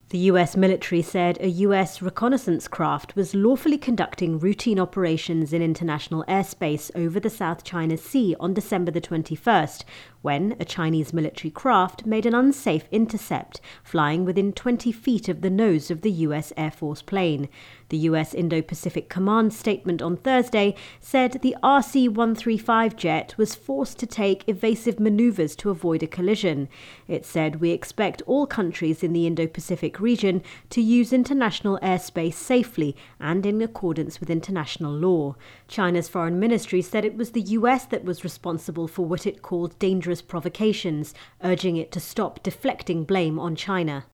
The US military said a US reconnaissance craft was lawfully conducting routine operations in international airspace over the South China Sea on December the 21st, when a Chinese military craft made an unsafe intercept, flying within 20 feet of the nose of the US Air Force plane. The US Indo-Pacific Command statement on Thursday said the RC-135 jet was forced to take evasive maneuvers to avoid a collision. It said, "We expect all countries in the Indo-Pacific region to use international airspace safely and in accordance with international law." China's foreign ministry said it was the US that was responsible for what it called dangerous provocations, urging it to stop deflecting blame on China.